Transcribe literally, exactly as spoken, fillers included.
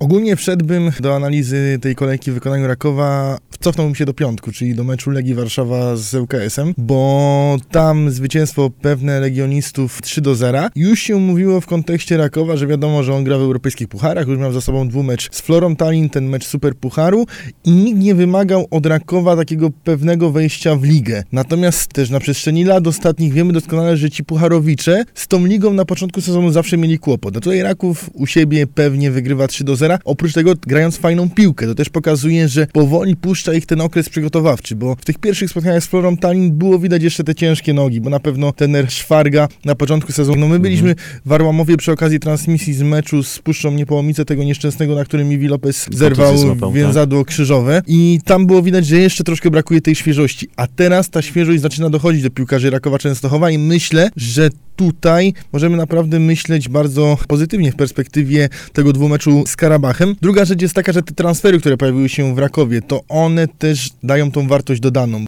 Ogólnie wszedłbym do analizy tej kolejki w wykonaniu Rakowa, cofnąłbym się do piątku, czyli do meczu Legii Warszawa z L K S em, bo tam zwycięstwo pewne legionistów trzy do zera. Już się mówiło w kontekście Rakowa, że wiadomo, że on gra w europejskich pucharach, już miał za sobą dwumecz z Florą Tallinn, ten mecz Super Pucharu i nikt nie wymagał od Rakowa takiego pewnego wejścia w ligę. Natomiast też na przestrzeni lat ostatnich wiemy doskonale, że ci pucharowicze z tą ligą na początku sezonu zawsze mieli kłopot. No tutaj Raków u siebie pewnie wygrywa trzy do zera, oprócz tego grając fajną piłkę. To też pokazuje, że powoli puszcza ich ten okres przygotowawczy, bo w tych pierwszych spotkaniach z Florą Tallinn było widać jeszcze te ciężkie nogi, bo na pewno trener Szwarga na początku sezonu, no my byliśmy mhm. w Arłamowie przy okazji transmisji z meczu z Puszczą Niepołomice, tego nieszczęsnego, na którym Miwi Lopez zerwał więzadło krzyżowe i tam było widać, że jeszcze troszkę brakuje tej świeżości, a teraz ta świeżość zaczyna dochodzić do piłkarzy Rakowa Częstochowa i myślę, że tutaj możemy naprawdę myśleć bardzo pozytywnie w perspektywie tego dwumeczu z Karabachem. Druga rzecz jest taka, że te transfery, które pojawiły się w Rakowie, to one też dają tą wartość dodaną.